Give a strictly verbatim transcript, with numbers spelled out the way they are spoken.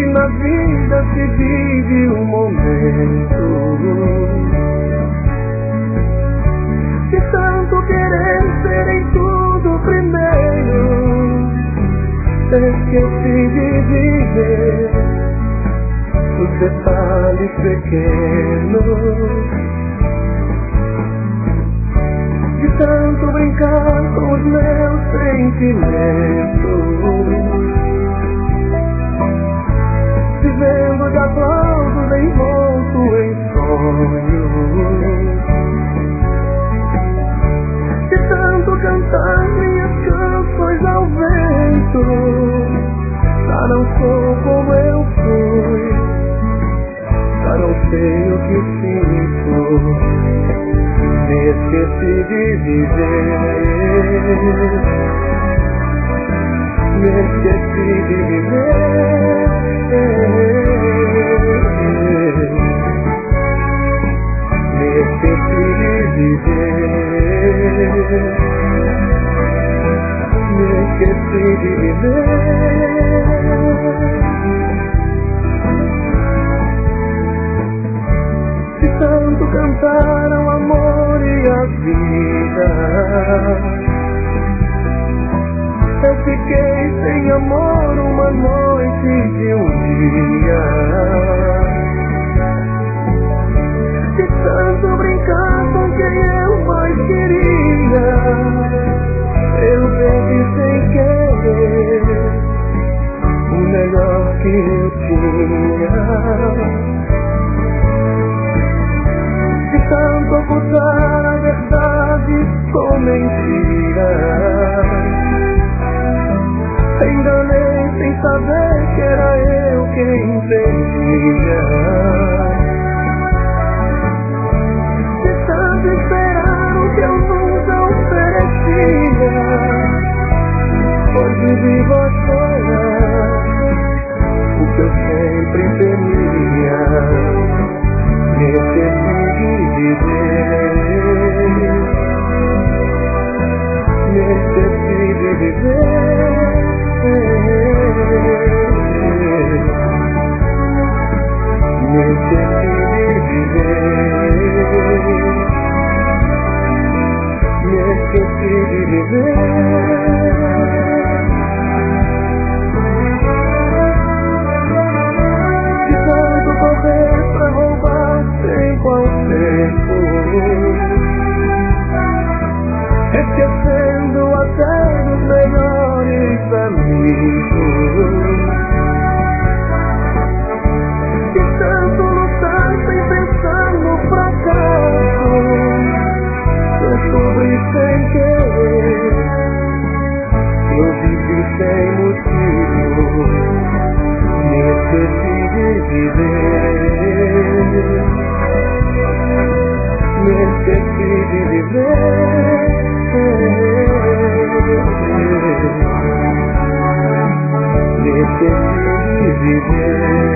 na vida se vive um momento de tanto querer ser em tudo primeiro, esqueci de viver os detalhes pequenos, de tanto brincar com os meus sentimentos, vivendo de aplausos envolto em sonhos, de tanto cantar minhas canções ao vento. Já não sou como eu fui, já não sei o que sinto, me esqueci de viver, me esqueci de viver, me esqueci de viver, me esqueci de viver. De tanto cantar ao amor e a vida, eu fiquei sem amor uma noite e um dia. De tanto brincar com quem eu mais queria, eu perdi sem querer o melhor que eu tinha. De tanto ocultar a verdade com mentiras, enganei sem saber que era eu quem perdia. De tanto esperar o que eu nunca oferecia, hoje vivo a chorar o que eu sempre temia. Me esqueci de viver, me esqueci de viver, me esqueci de viver, me esqueci de viver. De tanto correr pra roubar tempo ao tempo, esquecendo até dos melhores amigos. De tanto lutar sem pensar no fracasso, descobri sem querer que eu vivi sem motivo. Me esqueci de viver, me esqueci de viver, me esqueci de viver.